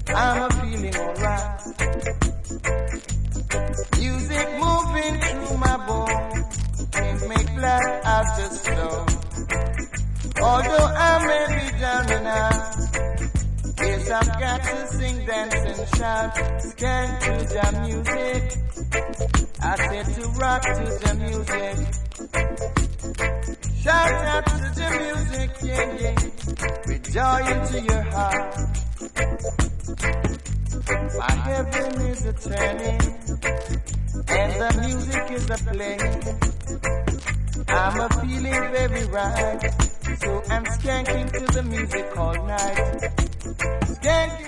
I'm a feeling alright. Music moving through my bones, can make blood out the stone. Although I may be down and out, yes, I've got to sing, dance and shout. Scan to the music, I said to rock to the music. Shout out to the music, yeah, yeah, with joy into your heart. My heaven is a turning, and the music is a playing. I'm a feeling very right, so I'm skanking to the music all night. Skanking.